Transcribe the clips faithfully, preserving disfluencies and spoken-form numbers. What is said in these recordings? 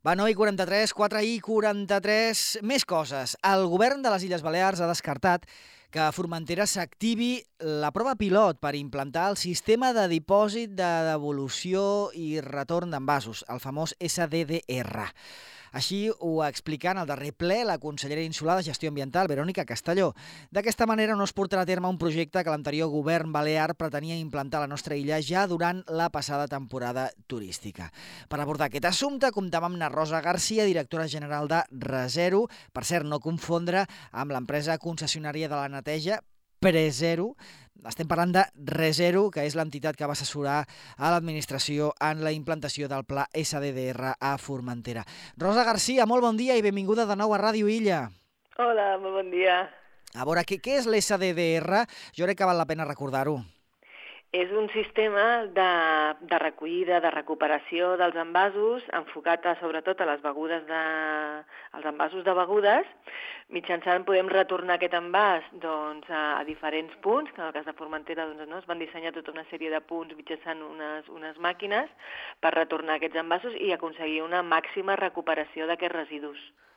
Va, nou i quaranta-tres, quatre i quaranta-tres, més coses. El govern de les Illes Balears ha descartat que a Formentera s'activi la prova pilot per implantar el sistema de dipòsit de devolució i retorn d'envasos, el famós S D D R. Així ho ha explicat en el darrer ple la consellera insular de Gestió Ambiental, Verònica Castelló. D'aquesta manera no es portarà a terme un projecte que l'anterior govern balear pretenia implantar a la nostra illa ja durant la passada temporada turística. Per abordar aquest assumpte comptàvem amb na Rosa Garcia, directora general de Rezero, per cert, no confondre amb l'empresa concessionària de la neteja Prezero. Estem parlant de Rezero, que és l'entitat que va assessorar a l'administració en la implantació del pla S D D R a Formentera. Rosa Garcia, molt bon dia i benvinguda de nou a Ràdio Illa. Hola, molt bon dia. A veure, què, què és l'S D D R? Jo crec que val la pena recordar-ho. És un sistema de, de recollida, de recuperació dels envasos, enfocat a, sobretot a les begudes de, als envasos de begudes. Mitjançant podem retornar aquest envàs doncs, a, a diferents punts, que en el cas de Formentera doncs, no, es van dissenyar tota una sèrie de punts mitjançant unes, unes màquines per retornar aquests envasos i aconseguir una màxima recuperació d'aquests residus.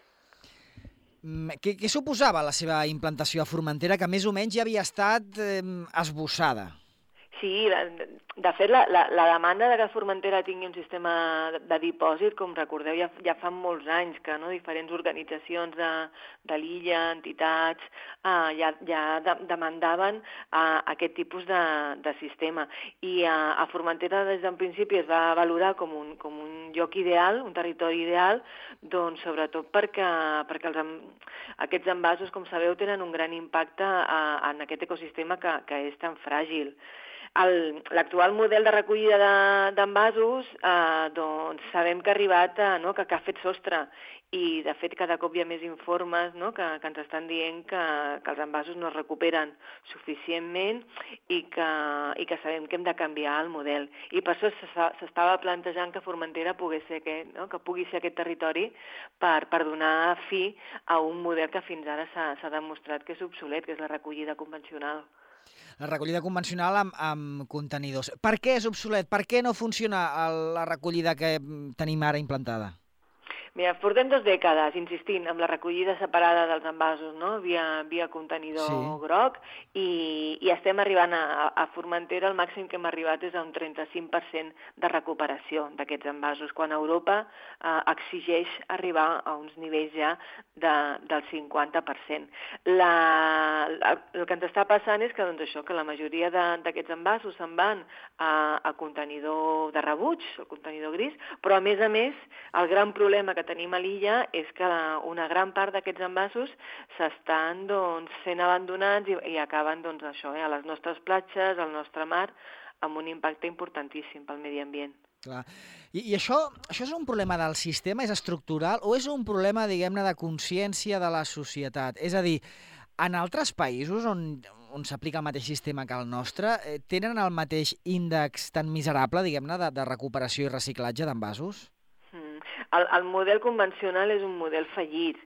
Què, què suposava la seva implantació a Formentera, que més o menys ja havia estat eh, esbossada? Sí, de fet, la, la, la demanda de que Formentera tingui un sistema de, de dipòsit, com recordeu, ja, ja fa molts anys que no, diferents organitzacions de, de l'illa, entitats, eh, ja, ja de, demandaven eh, aquest tipus de, de sistema. I eh, a Formentera des d'un principi es va valorar com un, com un lloc ideal, un territori ideal, doncs sobretot perquè, perquè els, aquests envasos, com sabeu, tenen un gran impacte eh, en aquest ecosistema que, que és tan fràgil. L'actual model de recollida d'envasos, de, eh, doncs sabem que ha arribat, a, no, que, que ha fet sostre i de fet cada cop hi ha més informes no, que, que ens estan dient que, que els envasos no es recuperen suficientment i que, i que sabem que hem de canviar el model. I per això s'estava plantejant que Formentera pogués ser aquest, no, que pugui ser aquest territori per, per donar fi a un model que fins ara s'ha demostrat que és obsolet, que és la recollida convencional. La recollida convencional amb, amb contenidors. Per què és obsolet? Per què no funciona la recollida que tenim ara implantada? Mira, portem dues dècades insistint en la recollida separada dels envasos, no? via, via contenidor sí. groc, i, i estem arribant a, a Formentera, el màxim que hem arribat és a un trenta-cinc per cent de recuperació d'aquests envasos, quan Europa eh, exigeix arribar a uns nivells ja de, del cinquanta per cent. La, el, el que ens està passant és que, doncs això, que la majoria d'aquests envasos se'n van a, a contenidor de rebuig, el contenidor gris, però a més a més, el gran problema que tenim a l'illa és que una gran part d'aquests envasos s'estan doncs, sent abandonats i, i acaben doncs, això, eh, a les nostres platges, al nostre mar, amb un impacte importantíssim pel medi ambient. Clar. I, i això, això és un problema del sistema, és estructural, o és un problema, diguem-ne, de consciència de la societat? És a dir, en altres països on, on s'aplica el mateix sistema que el nostre, eh, tenen el mateix índex tan miserable, diguem-ne, de, de recuperació i reciclatge d'envasos? El, el model convencional és un model fallit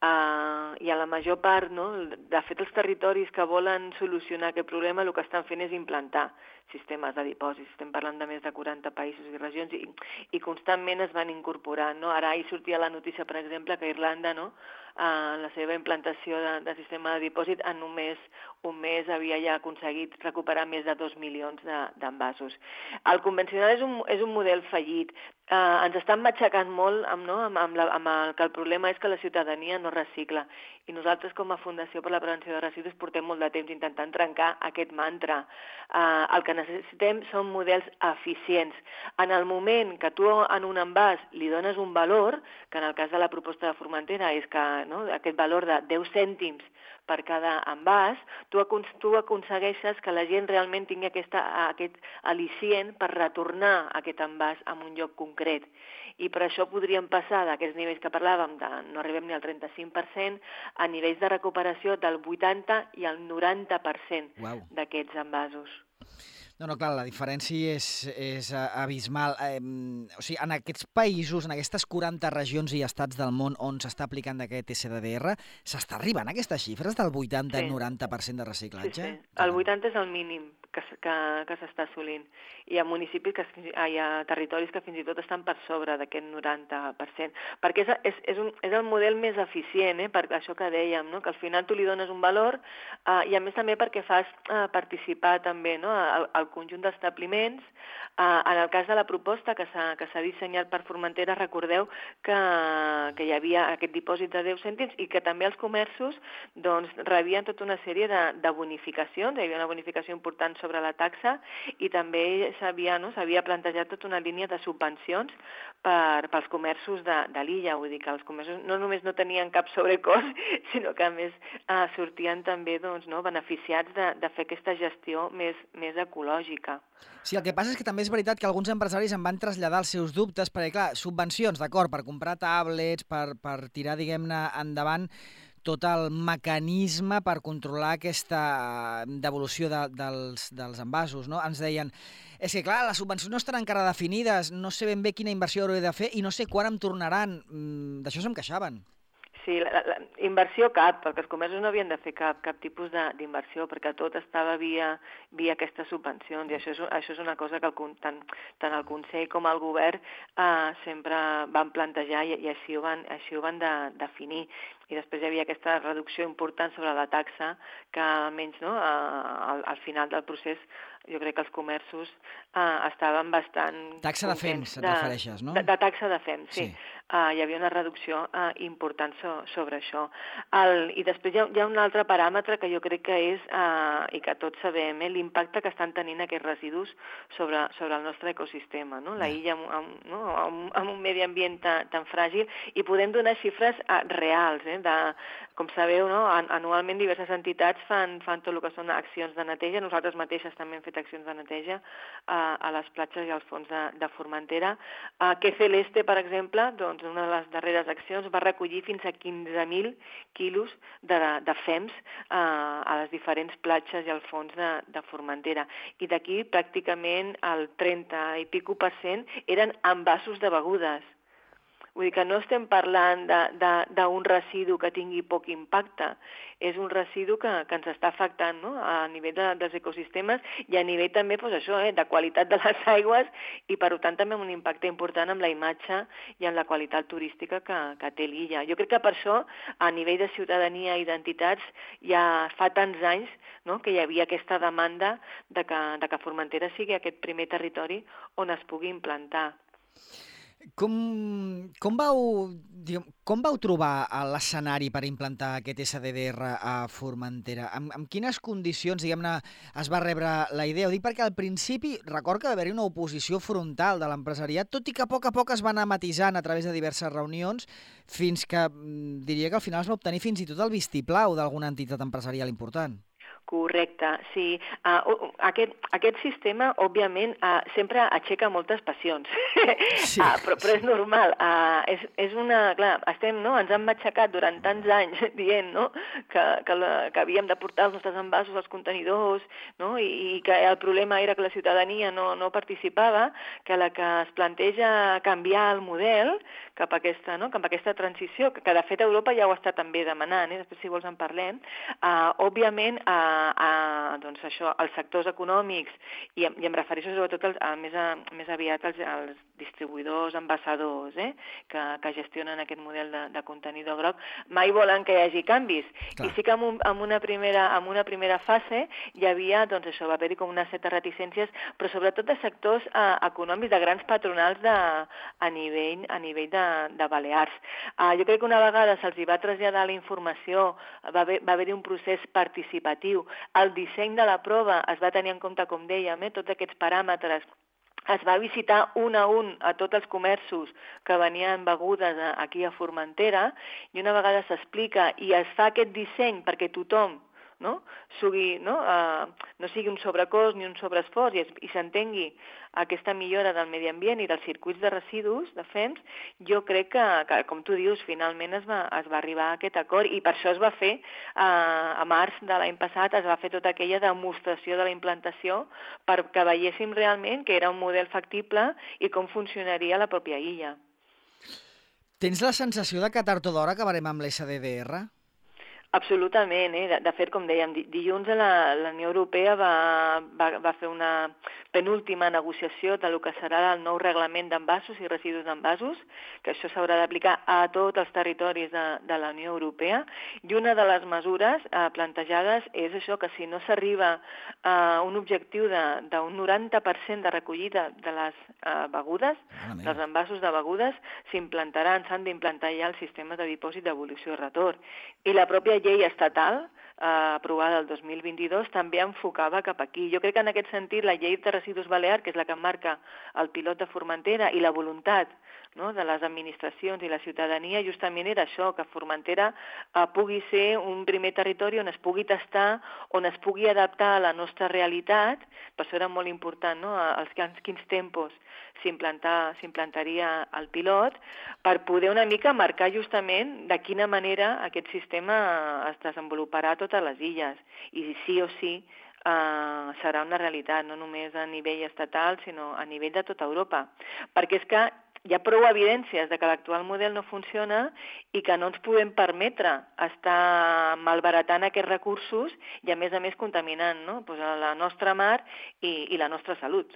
uh, i a la major part, no, de fet, els territoris que volen solucionar aquest problema el que estan fent és implantar sistemes de dipòsits. Estem parlant de més de quaranta països i regions i, i constantment es van incorporant. No? Ara ahir sortia la notícia, per exemple, que Irlanda, no, en la seva implantació de, de sistema de dipòsit, en només un mes havia ja aconseguit recuperar més de dos milions d'envasos. El convencional és un, és un model fallit. Eh, ens estan matxacant molt amb, no, amb, amb, la, amb el que el problema és que la ciutadania no recicla. I nosaltres, com a Fundació per la Prevenció de Residus, portem molt de temps intentant trencar aquest mantra. Eh, el que necessitem són models eficients. En el moment que tu en un envàs li dones un valor, que en el cas de la proposta de Formentera és que no, aquest valor de deu cèntims per cada envàs, tu, tu aconsegueixes que la gent realment tingui aquesta, aquest al·licient per retornar aquest envàs a un lloc concret. I per això podríem passar d'aquests nivells que parlàvem, de, no arribem ni al trenta-cinc per cent, a nivells de recuperació del vuitanta i el noranta per cent wow. d'aquests envasos. No, no, clar, la diferència és, és abismal. Eh, o sigui, en aquests països, en aquestes quaranta regions i estats del món on s'està aplicant aquest S D D R, s'està arribant a aquestes xifres del vuitanta a noranta per cent de reciclatge? Sí, sí. El vuitanta és el mínim que, que, que s'està assolint. Hi ha municipis, que, hi ha territoris que fins i tot estan per sobre d'aquest noranta per cent, perquè és, és, és, un, és el model més eficient, eh, per això que dèiem, no? Que al final tu li dones un valor eh, i a més també perquè fas eh, participar també, no? al, al conjunt d'establiments. Eh, en el cas de la proposta que s'ha que s'ha dissenyat per Formentera, recordeu que, que hi havia aquest dipòsit de deu cèntims i que també els comerços doncs, rebien tota una sèrie de, de bonificacions, hi havia una bonificació important sobre la taxa i també s'havia no, s'havia plantejat tota una línia de subvencions per, pels comerços de, de l'illa. Vull dir que els comerços no només no tenien cap sobrecost, sinó que a més eh, sortien també doncs, no, beneficiats de, de fer aquesta gestió més, més ecològica. Sí, el que passa és que també és veritat que alguns empresaris em van traslladar els seus dubtes, perquè clar, subvencions, d'acord, per comprar tablets, per, per tirar, diguem-ne, endavant tot el mecanisme per controlar aquesta devolució de, dels, dels envasos, no? Ens deien, és que clar, les subvencions no estan encara definides, no sé ben bé quina inversió hauré de fer i no sé quan em tornaran. Mm, d'això se'm queixaven. Sí, la, la, inversió cap, perquè els comerços no havien de fer cap, cap tipus d'inversió, perquè tot estava via, via aquestes subvencions, i això és, això és una cosa que el, tant, tant el Consell com el Govern eh, sempre van plantejar i, i així ho van, així ho van de, definir. I després hi havia aquesta reducció important sobre la taxa, que almenys no, al, al final del procés jo crec que els comerços eh, estaven bastant... Taxa de F E M S, et refereixes, no? De, de taxa de F E M S, sí. sí. Uh, hi havia una reducció uh, important so, sobre això. El, I després hi ha, hi ha un altre paràmetre que jo crec que és, uh, i que tots sabem, eh, l'impacte que estan tenint aquests residus sobre, sobre el nostre ecosistema, no? La illa amb, amb, no? amb, amb un medi ambient tan, tan fràgil, i podem donar xifres uh, reals, eh, de, com sabeu, no? Anualment diverses entitats fan, fan tot el que són accions de neteja. Nosaltres mateixes també hem fet accions de neteja uh, a les platges i als fons de, de Formentera. Uh, que Celeste, per exemple, doncs, una de les darreres accions va recollir fins a quinze mil quilos de, de F E M S eh, a les diferents platges i al fons de, de Formentera. I d'aquí pràcticament el trenta i pico per cent eren envasos de begudes. Vull dir que no estem parlant d'un residu que tingui poc impacte, és un residu que, que ens està afectant, no? A nivell de, dels ecosistemes i a nivell també pues, això, eh, de qualitat de les aigües i per tant també amb un impacte important amb la imatge i amb la qualitat turística que, que té l'illa. Jo crec que per això a nivell de ciutadania i d'entitats ja fa tants anys, no? Que hi havia aquesta demanda de que, de que Formentera sigui aquest primer territori on es pugui implantar. Com, com, vau, diguem, com vau trobar l'escenari per implantar aquest S D D R a Formentera? Amb, amb quines condicions, diguem-ne, es va rebre la idea? Ho dic perquè al principi record que va haver-hi una oposició frontal de l'empresariat, tot i que a poc a poc es va anar matisant a través de diverses reunions, fins que diria que al final es va obtenir fins i tot el vistiplau d'alguna entitat empresarial important. Correcte, sí. Uh, aquest, aquest sistema, òbviament, uh, sempre aixeca moltes passions, sí, uh, però, però és normal. Uh, és, és una, clar, estem, no? Ens han matxacat durant tants anys dient no? que, que, la, que havíem de portar els nostres envasos als contenidors, no? I, i que el problema era que la ciutadania no, no participava, que la que es planteja canviar el model cap a aquesta, no? cap a aquesta transició, que, que de fet Europa ja ho està també demanant, eh? Després si vols en parlem, uh, òbviament, uh, A, doncs això, als sectors econòmics i, i em refereixo sobretot als, a, més, a, més aviat als, als distribuïdors, ambaixadors, eh, que, que gestionen aquest model de, de contenidor groc, mai volen que hi hagi canvis. Clar. I sí que en, un, en, una primera, en una primera fase hi havia, doncs això, va haver-hi com unes certes reticències, però sobretot de sectors eh, econòmics, de grans patronals de, a nivell, a nivell de, de Balears. Eh, jo crec que una vegada se'ls va traslladar la informació, va haver, va haver-hi un procés participatiu. El disseny de la prova es va tenir en compte, com dèiem, eh, tots aquests paràmetres. Es va visitar un a un a tots els comerços que venien begudes aquí a Formentera i una vegada s'explica i es fa aquest disseny perquè tothom no, sigui, no, uh, no sigui un sobrecost ni un sobreesforç i, i s'entengui aquesta millora del medi ambient i dels circuits de residus, de F E M S, jo crec que, que com tu dius, finalment es va, es va arribar a aquest acord i per això es va fer, uh, a març de l'any passat, es va fer tota aquella demostració de la implantació perquè veiéssim realment que era un model factible i com funcionaria la pròpia illa. Tens la sensació de que tard o d'hora acabarem amb l'S D D R? Absolutament. Eh? De, de fet, com dèiem, dilluns la, la Unió Europea va, va, va fer una penúltima negociació de lo que serà el nou reglament d'envasos i residus d'envasos, que això s'haurà d'aplicar a tots els territoris de, de la Unió Europea, i una de les mesures eh, plantejades és això, que si no s'arriba a un objectiu d'un noranta per cent de recollida de les eh, begudes, Ah, dels envasos de begudes, s'implantaran, s'han d'implantar ja el sistema de dipòsit, devolució i retorn. I la pròpia llei estatal, eh, aprovada el dos mil vint-i-dos, també enfocava cap aquí. Jo crec que en aquest sentit la llei de residus balear, que és la que marca el pilot de Formentera, i la voluntat, no?, de les administracions i la ciutadania, justament era això, que Formentera eh, pugui ser un primer territori on es pugui tastar, on es pugui adaptar a la nostra realitat. Per això era molt important, no?, els quins, quins tempos s'implantaria el pilot, per poder una mica marcar justament de quina manera aquest sistema es desenvoluparà a totes les illes. I sí o sí eh, serà una realitat, no només a nivell estatal, sinó a nivell de tota Europa. Perquè és que hi ha prou evidències de que l'actual model no funciona i que no ens podem permetre estar malbaratant aquests recursos i, a més a més, contaminant, no?, pues la nostra mar i, i la nostra salut.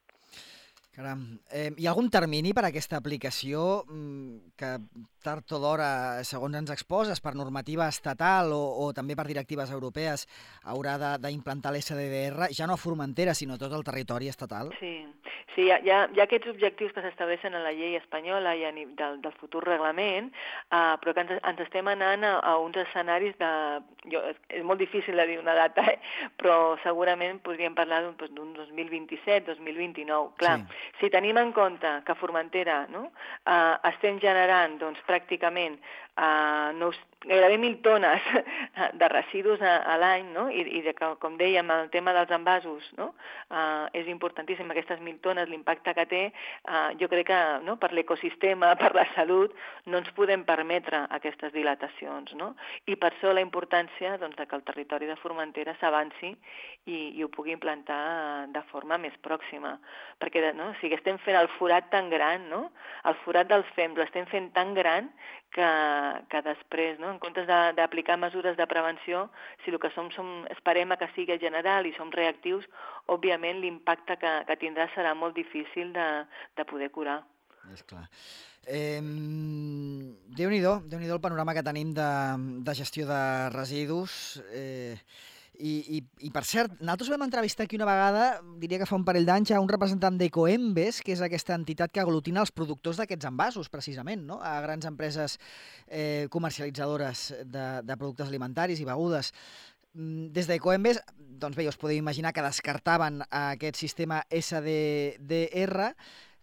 Caram, eh, hi ha algun termini per a aquesta aplicació que tard o d'hora, segons ens exposes, per normativa estatal o, o també per directives europees, haurà d'implantar l'S D D R, ja no a Formentera, sinó tot el territori estatal? Sí, sí, hi ha, hi ha, hi ha aquests objectius que s'estableixen en la llei espanyola i a, del, del futur reglament, uh, però que ens, ens estem anant a, a uns escenaris de... Jo, és, és molt difícil de dir una data, eh? Però segurament podríem parlar d'un doncs, dos mil vint-i-set, dos mil vint-i-nou. Clar, sí. Si tenim en compte que a Formentera, no?, uh, estem generant doncs, pràcticament uh, nous, gairebé mil tones de residus a, a l'any, no?, i, i de que, com dèiem, el tema dels envasos, no?, uh, és importantíssim, aquestes mil tones, l'impacte que té, uh, jo crec que, no?, per l'ecosistema, per la salut, no ens podem permetre aquestes dilatacions, no?, i per això la importància, doncs, de que el territori de Formentera s'avanci i, i ho pugui implantar de forma més pròxima, perquè, no?, o sigui, estem fent el forat tan gran, no?, el forat dels fems l'estem fent tan gran que, que després, no?, en comptes d'aplicar mesures de prevenció, si el que som, som esperem que sigui general i som reactius, òbviament l'impacte que, que tindrà serà molt difícil de, de poder curar. És clar. Eh, Déu-n'hi-do, Déu-n'hi-do el panorama que tenim de, de gestió de residus. Eh, i, i, I, per cert, nosaltres vam entrevistar aquí una vegada, diria que fa un parell d'anys, a un representant d'Ecoembes, que és aquesta entitat que aglutina els productors d'aquests envasos, precisament, no?, a grans empreses eh, comercialitzadores de, de productes alimentaris i begudes. Des d'Ecoembes, doncs bé, us podeu imaginar que descartaven aquest sistema S D D R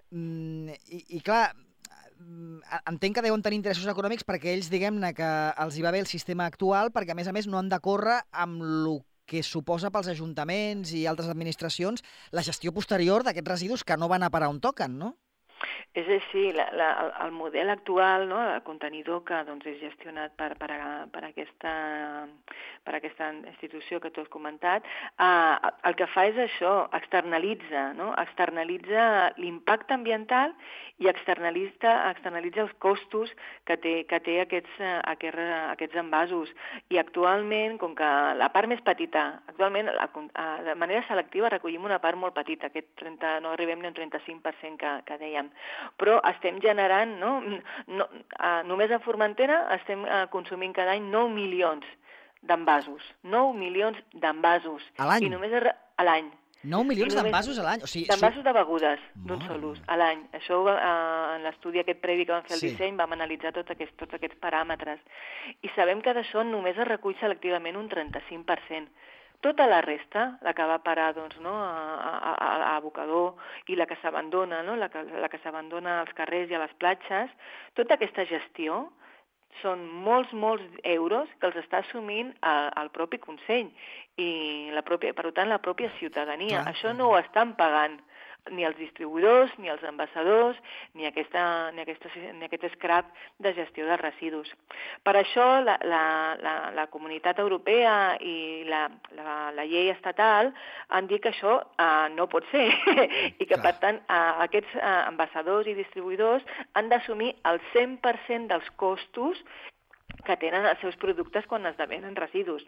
i, i clar, entenc que deuen tenir interessos econòmics perquè ells, diguem-ne, que els hi va bé el sistema actual perquè, a més a més, no han de córrer amb el que suposa pels ajuntaments i altres administracions la gestió posterior d'aquests residus que no van a parar on toquen, no? És així, la, la, el model actual, no?, el contenidor que doncs, és gestionat per, per, per, aquesta, per aquesta institució que tu has comentat, eh, el que fa és això, externalitza, no?, externalitza l'impacte ambiental i externalitza, externalitza els costos que té, que té aquests, aquests, aquests envasos. I actualment, com que la part més petita, actualment la, de manera selectiva recollim una part molt petita, aquest trenta, no arribem ni al trenta-cinc per cent que, que dèiem, però estem generant, no, no uh, només a Formentera estem uh, consumint cada any nou milions d'envasos, nou milions d'envasos. A l'any? I només a, a l'any. nou milions d'envasos a l'any? O sigui, d'envasos de begudes, d'un sol ús, a l'any. Això uh, en l'estudi aquest previ que vam fer el sí. disseny vam analitzar tots aquests, tots aquests paràmetres. I sabem que d'això només es recull selectivament un trenta-cinc per cent. Tota la resta, la que va parar doncs, no, a, a, a abocador i la que s'abandona, no, la que, la que s'abandona als carrers i a les platges, tota aquesta gestió són molts, molts euros que els està assumint a, al propi Consell i la pròpia, per tant la pròpia ciutadania. Clar. Això no ho estan pagant ni els distribuïdors, ni els ambaixadors, ni, aquesta, ni, aquesta, ni aquest scrap de gestió de residus. Per això la, la, la, la comunitat europea i la, la, la llei estatal han dit que això uh, no pot ser i que, per tant, uh, aquests uh, ambaixadors i distribuïdors han d'assumir el cent per cent dels costos que tenen els seus productes quan esdevenen residus.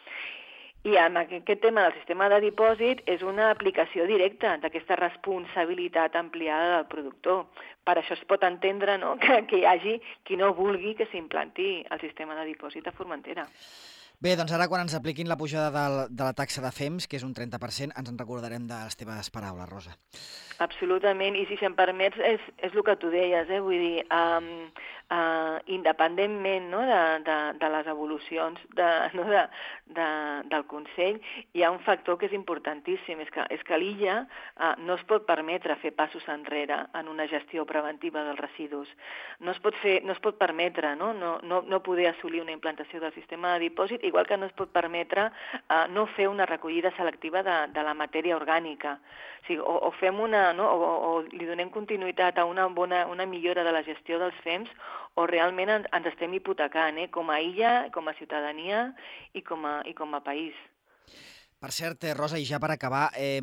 I amb aquest tema del sistema de dipòsit és una aplicació directa d'aquesta responsabilitat ampliada del productor. Per això es pot entendre, no?, que, que hi hagi qui no vulgui que s'implanti el sistema de dipòsit a Formentera. Bé, doncs ara quan ens apliquin la pujada de, de la taxa de fems, que és un trenta per cent, ens en recordarem de les teves paraules, Rosa. Absolutament, i si se'm permets, és, és el que tu deies, eh? Vull dir, um, uh, independentment, no?, de, de, de les evolucions de, no?, de, de, del Consell, hi ha un factor que és importantíssim, és que, és que l'illa uh, no es pot permetre fer passos enrere en una gestió preventiva dels residus. No es pot, fer, no es pot permetre no? No, no, no poder assolir una implantació del sistema de dipòsit, igual que no es pot permetre uh, no fer una recollida selectiva de, de la matèria orgànica. O sigui, o, o fem una, no? o, o li donem continuïtat a una, bona, una millora de la gestió dels fems, o realment ens, ens estem hipotecant, eh? Com a illa, com a ciutadania i com a, i com a país. Per cert, Rosa, i ja per acabar, eh,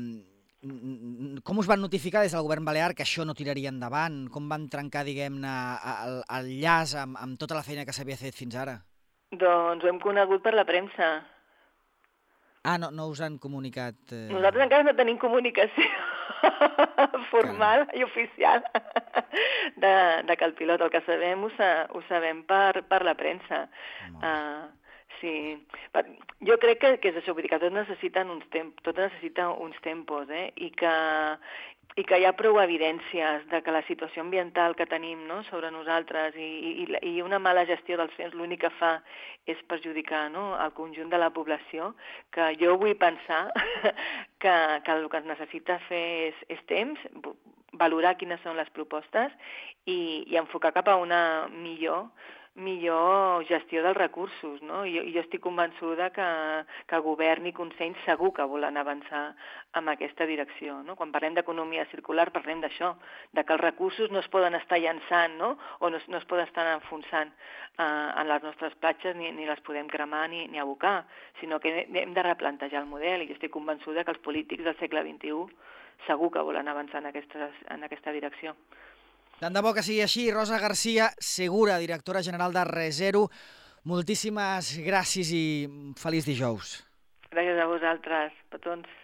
com us van notificar des del govern balear que això no tiraria endavant? Com van trencar, diguem-ne, el, el llaç amb, amb tota la feina que s'havia fet fins ara? Doncs ho hem conegut per la premsa. Ah, no, no us han comunicat... Eh... Nosaltres encara no tenim comunicació formal Caram. i oficial de, de que el pilot, el que sabem, ho, sa, ho sabem per, per la premsa. Uh, sí. Jo crec que, que és això, vull dir que tot necessiten uns temps, tot necessita uns tempos, eh? I que, i que hi ha prou evidències de que la situació ambiental que tenim, no?, sobre nosaltres i, i, i una mala gestió dels fems l'únic que fa és perjudicar, no?, el conjunt de la població, que jo vull pensar que, que el que es necessita fer és, és temps, valorar quines són les propostes i, i enfocar cap a una millor millor gestió dels recursos, no? I jo, jo estic convençuda que, que govern i Consell segur que volen avançar en aquesta direcció, no? Quan parlem d'economia circular parlem d'això, de que els recursos no es poden estar llançant, no?, o no, no es poden estar enfonsant eh, en les nostres platges ni, ni les podem cremar ni, ni abocar, sinó que hem de replantejar el model i jo estic convençuda que els polítics del segle vint-i-u segur que volen avançar en, aquestes, en aquesta direcció. Tant de bo que sigui així. Rosa Garcia Segura, directora general de ReZero, moltíssimes gràcies i feliç dijous. Gràcies a vosaltres, petons.